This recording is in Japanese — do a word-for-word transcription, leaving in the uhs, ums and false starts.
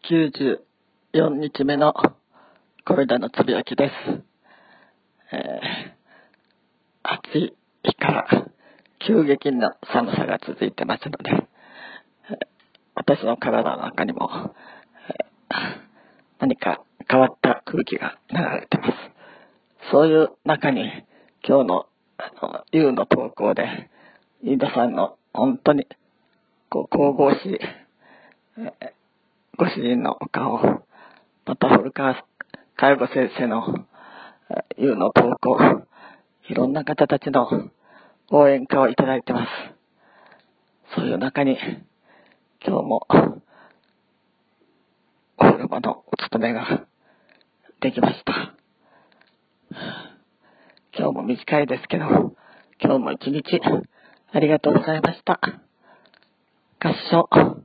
きゅうじゅうよっかめの小枝のつぶやきです。えー、暑い日から急激な寒さが続いてますので、えー、私の体の中にも、えー、何か変わった空気が流れてます。そういう中に今日のあのゆうの投稿で飯田さんの本当にこう神々しい、えーご主人のお顔、また古川介護先生のゆうの投稿、いろんな方たちの応援歌をいただいてます。そういう中に今日もお風呂場のお勤めができました。今日も短いですけど、今日も一日ありがとうございました。合唱